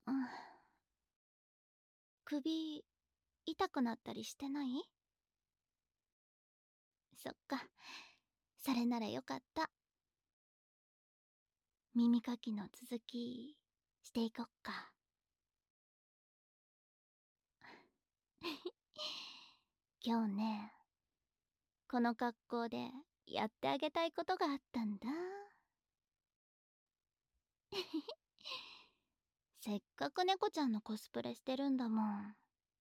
うん、首痛くなったりしてない？そっか、それならよかった。耳かきの続きしていこっか。今日ね、この格好でやってあげたいことがあったんだ。せっかく猫ちゃんのコスプレしてるんだもん。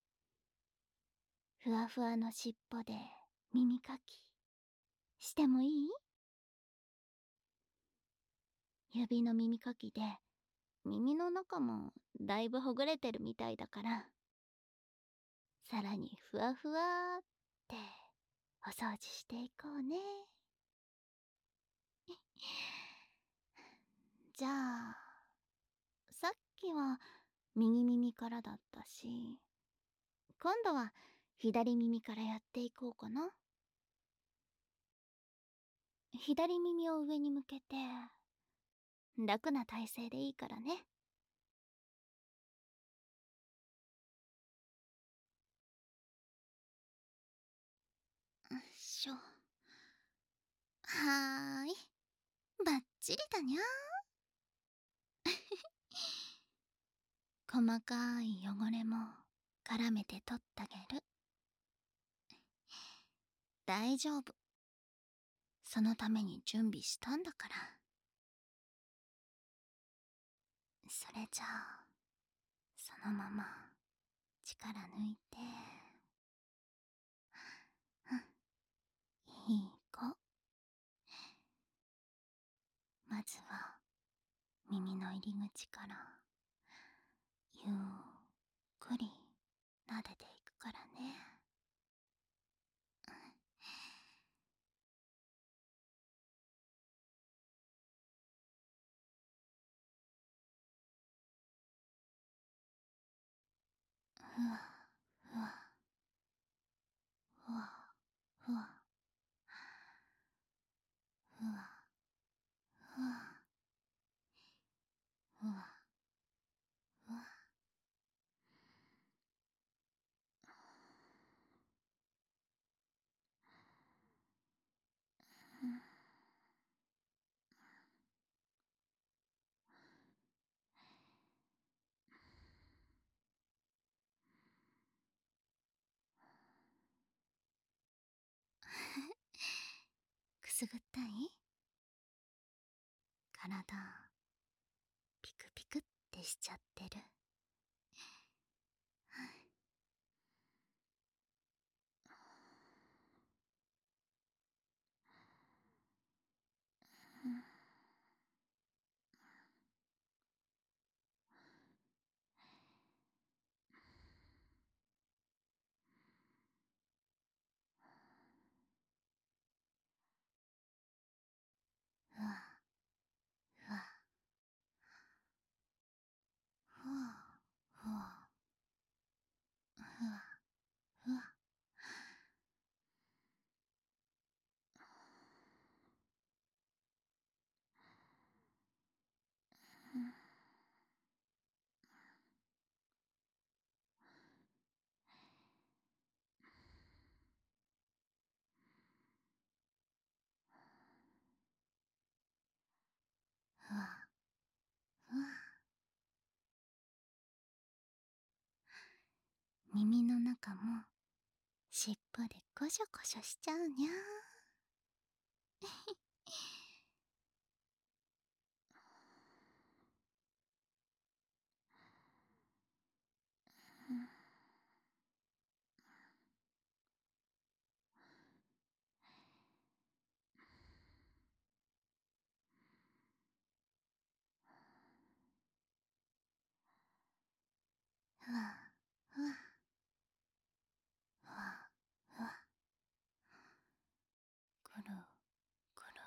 ふわふわのしっぽで耳かきしてもいい？指の耳かきで耳の中もだいぶほぐれてるみたいだから、さらにふわふわってお掃除していこうね。じゃあ、さっきは右耳からだったし、今度は左耳からやっていこうかな。左耳を上に向けて、楽な体勢でいいからね。よいしょ。はーい。バッチリだにゃー。細かい汚れも絡めて取ってあげる。大丈夫。そのために準備したんだから。それじゃあ、そのまま力抜いて。うん、いい子。まずは耳の入り口からゆっくり撫でていくからね。ふわふわふわふわふわふわふわふわ。くすぐったい？体ピクピクってしちゃってる。ふわふわふわふわふわふわ。ふわふわ。耳の中もしっぽでコショコショしちゃうにゃー。ふわふわふわふわ。くるくる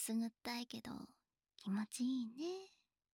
すぐったいけど気持ちいいね。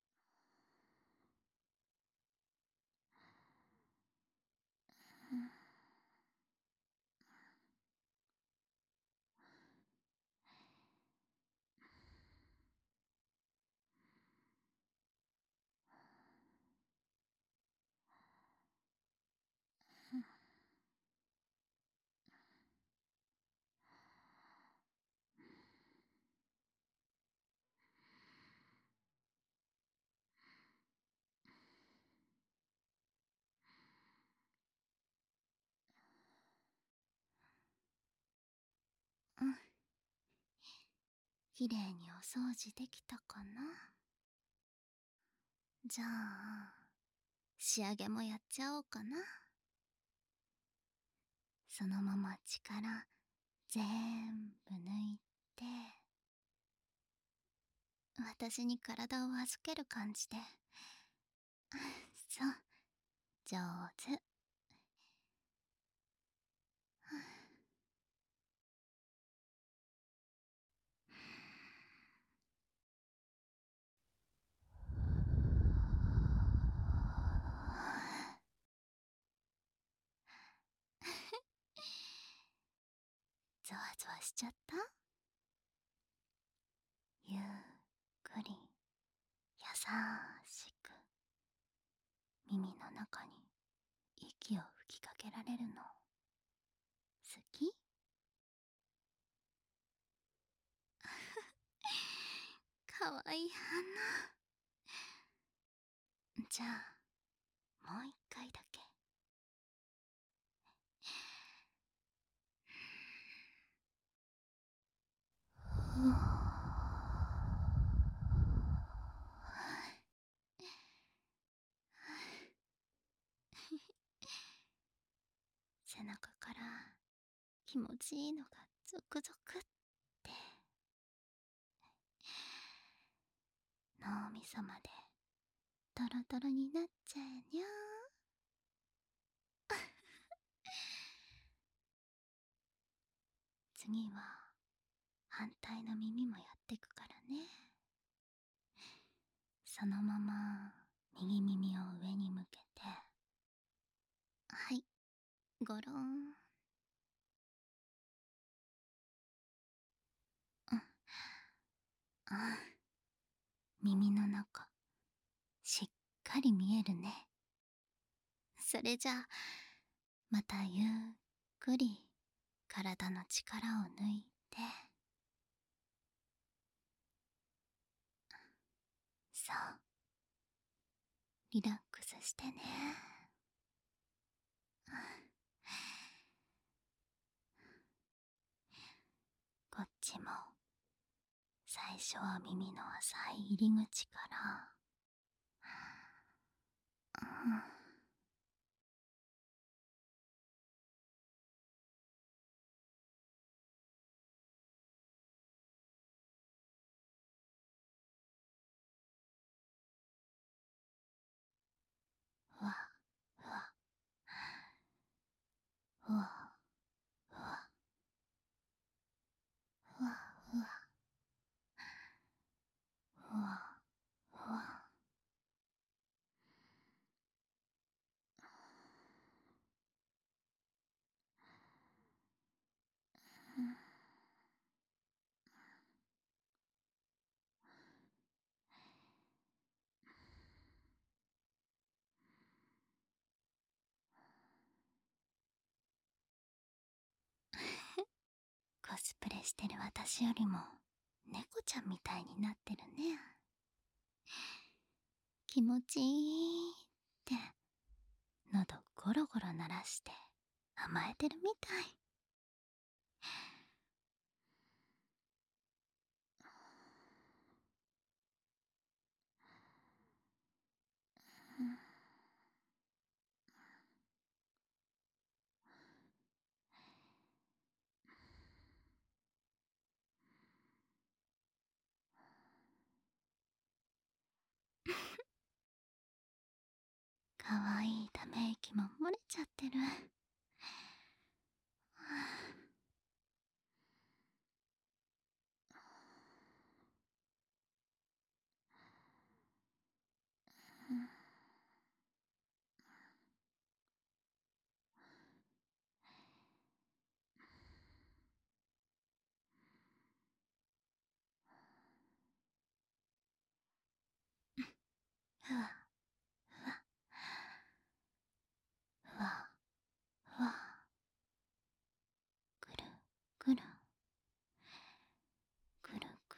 うん。きれいにお掃除できたかな。じゃあ仕上げもやっちゃおうかな。そのまま力全部抜いて、私に体を預ける感じで。そう、上手。ゾワゾワしちゃった？ゆっくり優しく耳の中に息を吹きかけられるの好き？かわいい花。じゃあもう一回だけ。背中から気持ちいいのがゾクゾクって、脳みそまでトロトロになっちゃえにゃー。次は反対の耳もやってくからね。そのまま右耳を上に向けて、はい、ゴロン。うん、あ、耳の中しっかり見えるね。それじゃあまたゆっくり体の力を抜いて。そう、リラックスしてね。こっちも最初は耳の浅い入り口から、うん、ふわふわふわふわふわふわふわふわ。コスプレしてる私よりも猫ちゃんみたいになってるね。気持ちいいって喉ゴロゴロ鳴らして甘えてるみたい。かわいいため息も漏れちゃってる。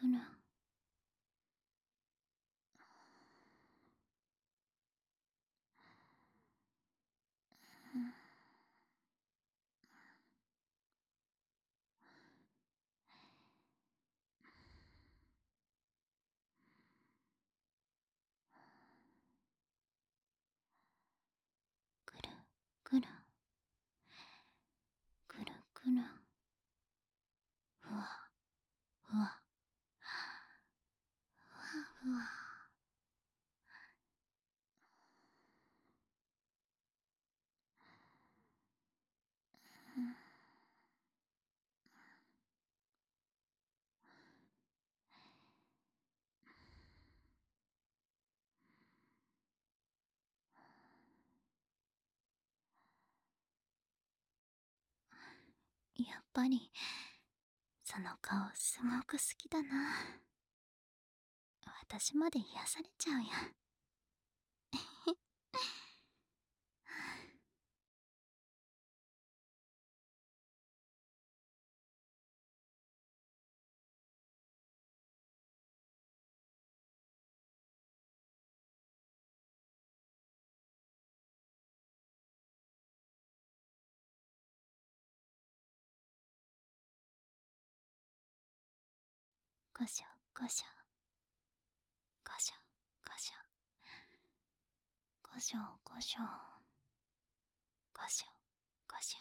くる。くるくるくるくる。ふわふわふわふわ。やっぱりその顔すごく好きだな。私まで癒されちゃうや。ごしょごしょごしょごしょごしょごしょごしょごしょ。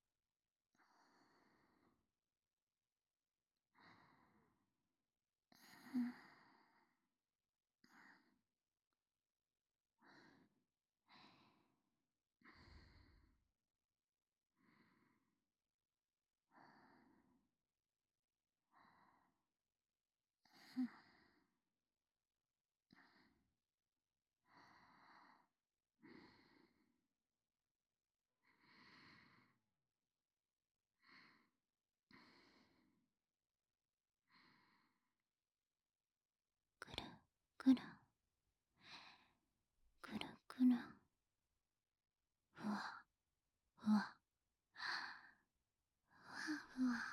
くるくるくるくる。ふわふわふわふわ。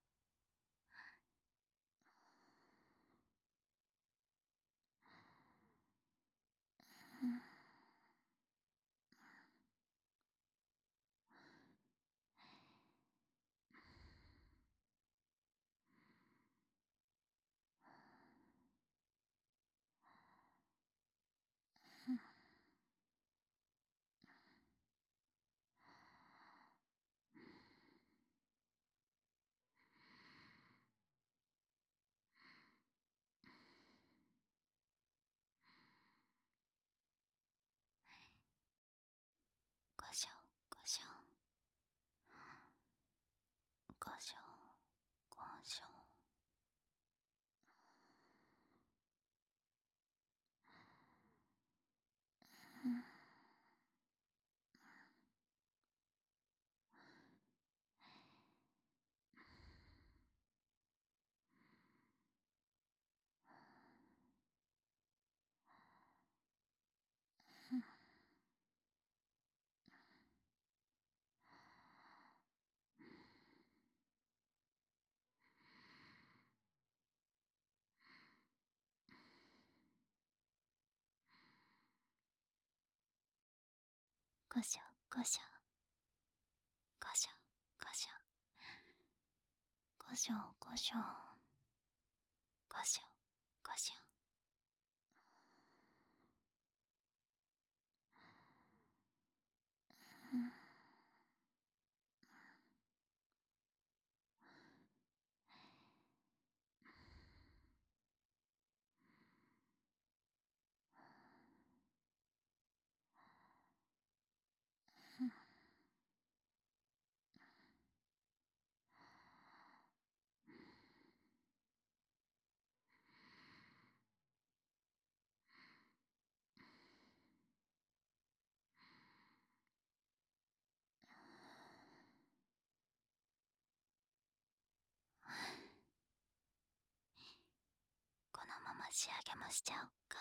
ごしょごしょごしょごしょ。ごしょごしょごしょごしょごしょごしょごしょごしょ。このまま仕上げもしちゃおっか。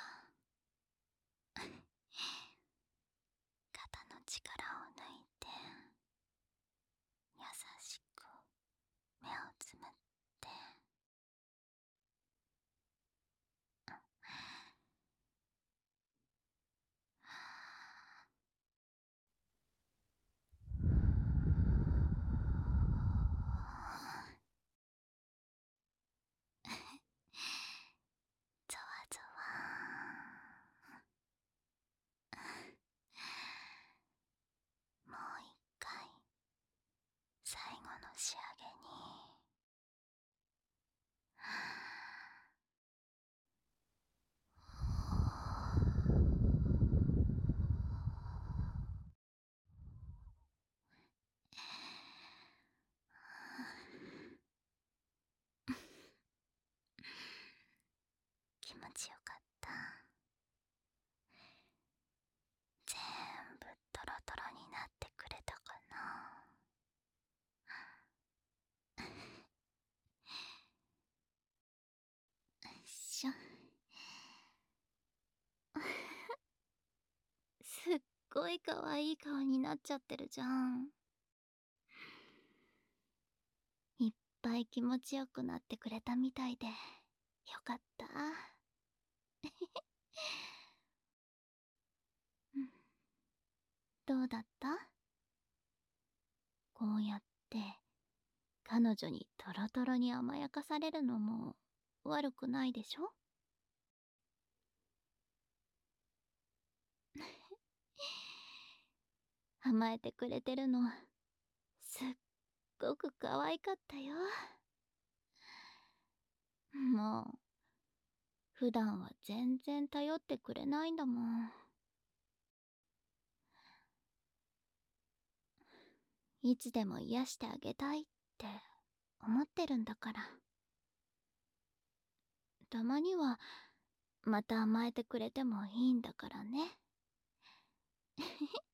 肩の力を抜いて優しく目をつむっていかわいい顔になっちゃってるじゃん。いっぱい気持ちよくなってくれたみたいでよかった。うん、どうだった？こうやって彼女にトロトロに甘やかされるのも悪くないでしょ？甘えてくれてるのすっごく可愛かったよ。もう普段は全然頼ってくれないんだもん。いつでも癒してあげたいって思ってるんだから。たまにはまた甘えてくれてもいいんだからね。